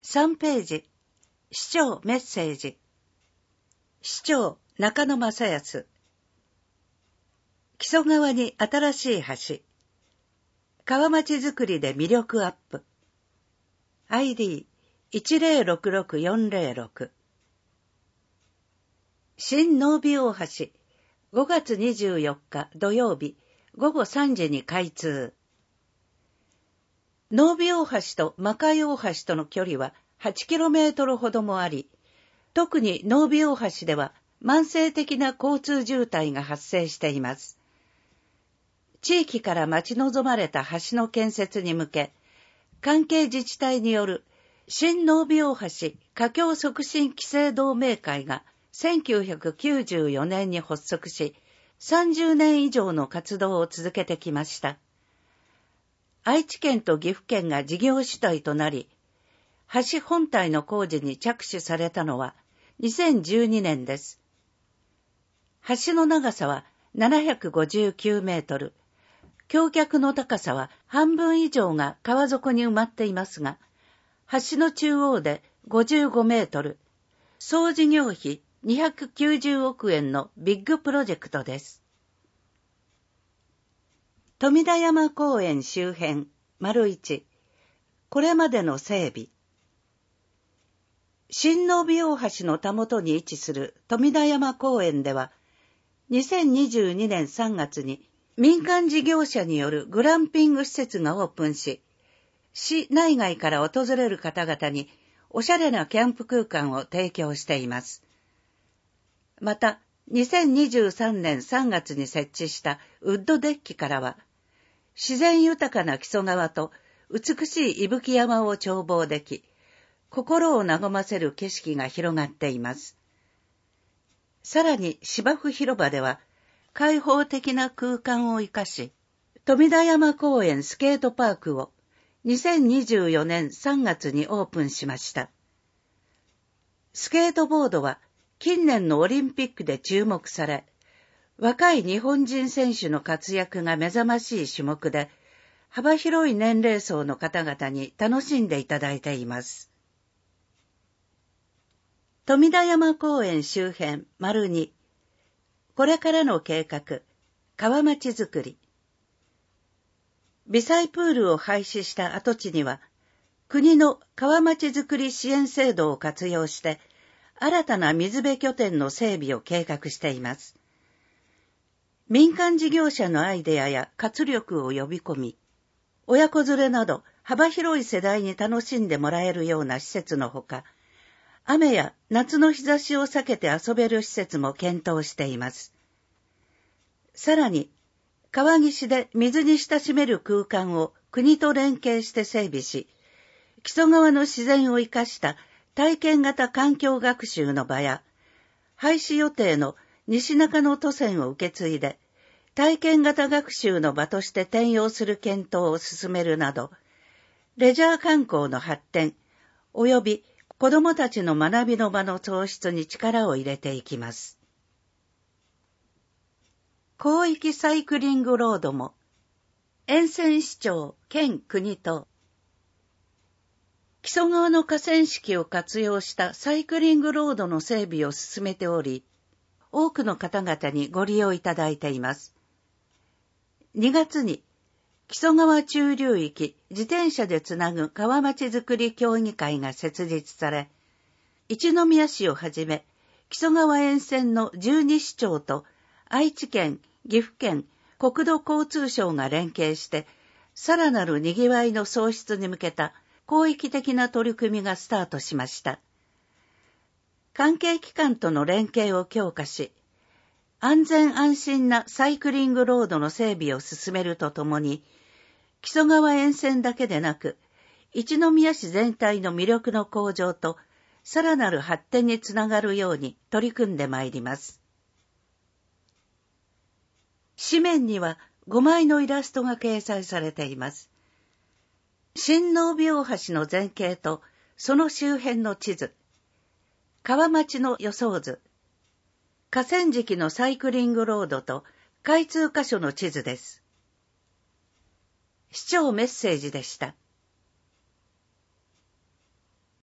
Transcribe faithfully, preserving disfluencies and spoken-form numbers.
さんページ、市長メッセージ。市長中野正康。木曽川に新しい橋。川町づくりで魅力アップ。アイディーいちゼロろくろくよんゼロろく。新濃尾大橋、ごがつにじゅうよっか土曜日、ごごさんじに開通。濃尾大橋と魔界大橋との距離ははちキロメートルほどもあり、特に濃尾大橋では慢性的な交通渋滞が発生しています。地域から待ち望まれた橋の建設に向け、関係自治体による新濃尾大橋架橋促進期成同盟会がせんきゅうひゃくきゅうじゅうよねんに発足し、さんじゅうねん以上の活動を続けてきました。愛知県と岐阜県が事業主体となり、橋本体の工事に着手されたのはにせんじゅうにねんです。橋の長さはななひゃくごじゅうきゅうメートル、橋脚の高さは半分以上が川底に埋まっていますが、橋の中央でごじゅうごメートル、総事業費にひゃくきゅうじゅうおくえんのビッグプロジェクトです。富田山公園周辺、丸一、これまでの整備。新濃尾大橋のたもとに位置する富田山公園では、にせんにじゅうにねんさんがつに民間事業者によるグランピング施設がオープンし、市内外から訪れる方々におしゃれなキャンプ空間を提供しています。また、にせんにじゅうさんねんさんがつに設置したウッドデッキからは、自然豊かな木曽川と美しい伊吹山を眺望でき、心を和ませる景色が広がっています。さらに芝生広場では、開放的な空間を生かし、富田山公園スケートパークをにせんにじゅうよねんさんがつにオープンしました。スケートボードは近年のオリンピックで注目され、若い日本人選手の活躍が目覚ましい種目で、幅広い年齢層の方々に楽しんでいただいています。富田山公園周辺、丸に、これからの計画、川町づくり。微細プールを廃止した跡地には、国の川町づくり支援制度を活用して、新たな水辺拠点の整備を計画しています。民間事業者のアイデアや活力を呼び込み、親子連れなど幅広い世代に楽しんでもらえるような施設のほか、雨や夏の日差しを避けて遊べる施設も検討しています。さらに、川岸で水に親しめる空間を国と連携して整備し、木曽川の自然を生かした体験型環境学習の場や、廃止予定の西中野都線を受け継いで、体験型学習の場として転用する検討を進めるなど、レジャー観光の発展、及び子どもたちの学びの場の創出に力を入れていきます。広域サイクリングロードも、沿線市町、県国と、木曽川の河川敷を活用したサイクリングロードの整備を進めており、多くの方々にご利用いただいています。にがつに、木曽川中流域自転車でつなぐ川町づくり協議会が設立され、一宮市をはじめ、木曽川沿線のじゅうに市町と愛知県、岐阜県、国土交通省が連携して、さらなる賑わいの創出に向けた広域的な取り組みがスタートしました。関係機関との連携を強化し、安全安心なサイクリングロードの整備を進めるとともに、木曽川沿線だけでなく、一宮市全体の魅力の向上と、さらなる発展につながるように取り組んでまいります。紙面にはごまいのイラストが掲載されています。新濃尾大橋の全景と、その周辺の地図、川町の予想図、河川敷のサイクリングロードと開通箇所の地図です。市長メッセージでした。